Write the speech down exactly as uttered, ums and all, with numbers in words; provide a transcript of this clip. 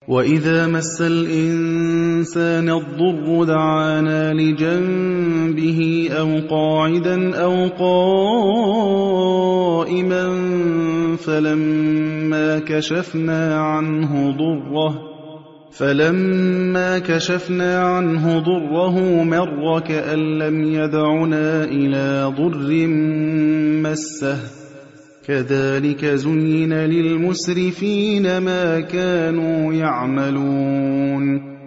وَإِذَا مَسَّ الْإِنسَانَ الضُّرُّ دَعَانَا لِجَنبِهِ أَوْ قَاعِدًا أَوْ قَائِمًا فَلَمَّا كَشَفْنَا عَنْهُ ضُرَّهُ فَلَمَّا كَشَفْنَا عَنْهُ ضُرَّهُ مَرَّ كَأَن لَّمْ يَدْعُنَا إِلَىٰ ضُرٍّ مَّسَّهُ كَذَٰلِكَ زُيِّنَ لِلْمُسْرِفِينَ مَا كَانُوا يَعْمَلُونَ